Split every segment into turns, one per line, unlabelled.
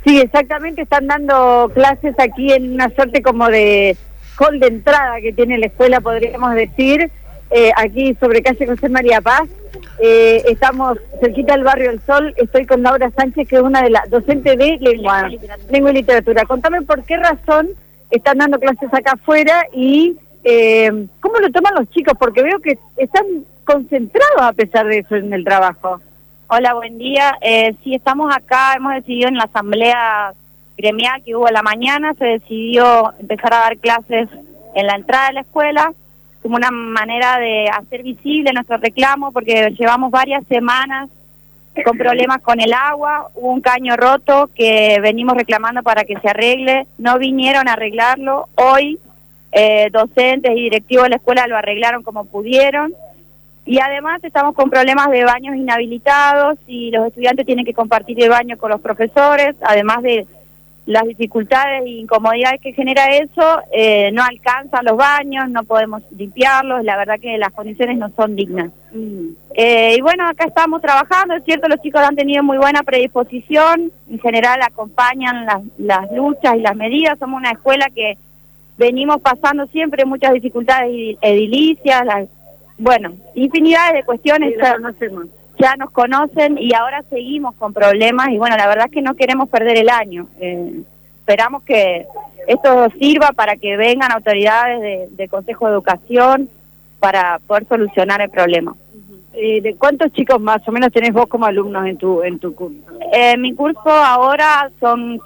Sí, exactamente, están dando clases aquí en una suerte como de hall de entrada que tiene la escuela, podríamos decir, aquí sobre calle José María Paz. Estamos cerquita del Barrio del Sol. Estoy con Laura Sánchez, que es una de las docentes de lengua y literatura. Contame por qué razón están dando clases acá afuera y cómo lo toman los chicos, porque veo que están concentrados a pesar de eso en el trabajo.
Hola, buen día. Sí, estamos acá, hemos decidido en la asamblea gremial que hubo a la mañana, se decidió empezar a dar clases en la entrada de la escuela, como una manera de hacer visible nuestro reclamo, porque llevamos varias semanas con problemas con el agua, hubo un caño roto que venimos reclamando para que se arregle, no vinieron a arreglarlo, hoy docentes y directivos de la escuela lo arreglaron como pudieron, y además estamos con problemas de baños inhabilitados y los estudiantes tienen que compartir el baño con los profesores, además de las dificultades e incomodidades que genera eso, no alcanzan los baños, no podemos limpiarlos, la verdad que las condiciones no son dignas. Y bueno, acá estamos trabajando, es cierto, los chicos han tenido muy buena predisposición, en general acompañan las luchas y las medidas, somos una escuela que venimos pasando siempre muchas dificultades edilicias, bueno, infinidades de cuestiones. Ya nos conocen y ahora seguimos con problemas y bueno, la verdad es que no queremos perder el año. Esperamos que esto sirva para que vengan autoridades de Consejo de Educación para poder solucionar el problema.
¿De cuántos chicos más o menos tenés vos como alumnos en tu curso?
Mi curso ahora son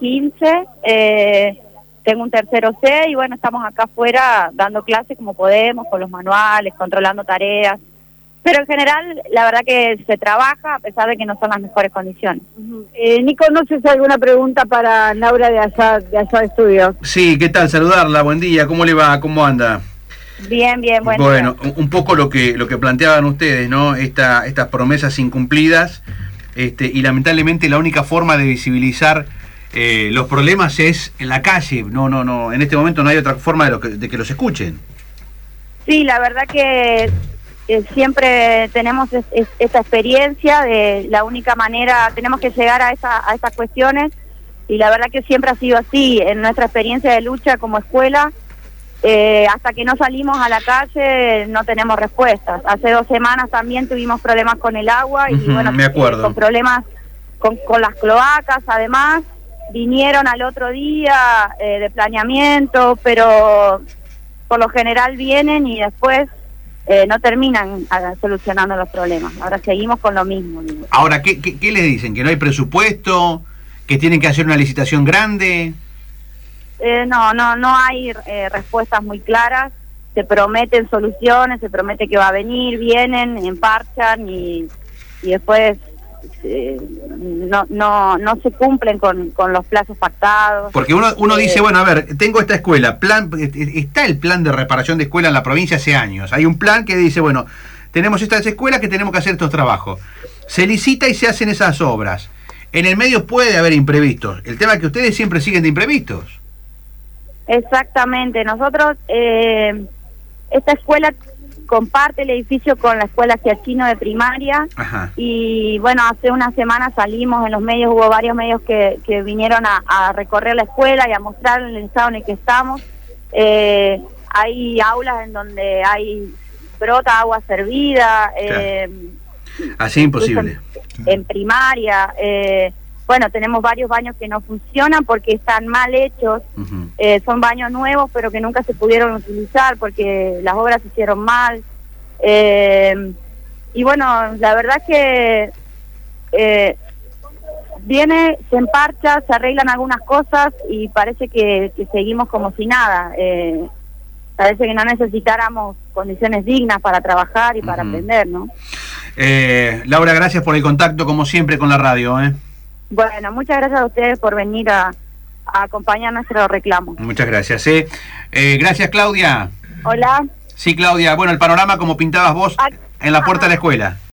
15, tengo un tercero C y bueno, estamos acá afuera dando clases como podemos, con los manuales, controlando tareas. Pero en general, la verdad que se trabaja a pesar de que no son las mejores condiciones.
Nico, no sé si hay alguna pregunta para Laura de allá de estudios.
Sí, ¿qué tal? Saludarla, buen día, ¿cómo le va? ¿Cómo anda?
Bien,
Bueno, un poco lo que planteaban ustedes, ¿no? Estas promesas incumplidas, y lamentablemente la única forma de visibilizar los problemas es en la calle. No, en este momento no hay otra forma de que los escuchen.
Sí, la verdad que siempre tenemos esta experiencia de la única manera, tenemos que llegar a estas cuestiones y la verdad que siempre ha sido así en nuestra experiencia de lucha como escuela. Hasta que no salimos a la calle no tenemos respuestas. Hace 2 semanas también tuvimos problemas con el agua y bueno,
me acuerdo.
Con problemas con las cloacas. Además vinieron al otro día de planeamiento, pero por lo general vienen y después no terminan solucionando los problemas. Ahora seguimos con lo mismo.
Ahora, ¿qué les dicen? ¿Que no hay presupuesto? ¿Que tienen que hacer una licitación grande?
No hay respuestas muy claras. Se prometen soluciones, se promete que va a venir, vienen, emparchan y después no se cumplen con los plazos pactados.
Porque uno dice, bueno, a ver, tengo esta escuela, está el plan de reparación de escuela en la provincia hace años. Hay un plan que dice, bueno, tenemos estas escuelas que tenemos que hacer estos trabajos. Se licita y se hacen esas obras. En el medio puede haber imprevistos. El tema es que ustedes siempre siguen de imprevistos.
Exactamente. Nosotros, esta escuela comparte el edificio con la escuela Giachino de primaria. Ajá. Y bueno, hace una semana salimos en los medios, hubo varios medios que vinieron a recorrer la escuela y a mostrar el estado en el que estamos. Hay aulas en donde brota agua servida.
Claro. Así imposible.
En primaria. Bueno, tenemos varios baños que no funcionan porque están mal hechos. Son baños nuevos, pero que nunca se pudieron utilizar porque las obras se hicieron mal. Y bueno, la verdad que viene, se emparcha, se arreglan algunas cosas y parece que seguimos como si nada. Parece que no necesitáramos condiciones dignas para trabajar y para aprender, ¿no?
Laura, gracias por el contacto, como siempre, con la radio,
Bueno, muchas gracias a ustedes por venir a acompañar nuestro reclamo.
Muchas gracias. Gracias, Claudia.
Hola.
Sí, Claudia. Bueno, el panorama como pintabas vos en la puerta de la escuela.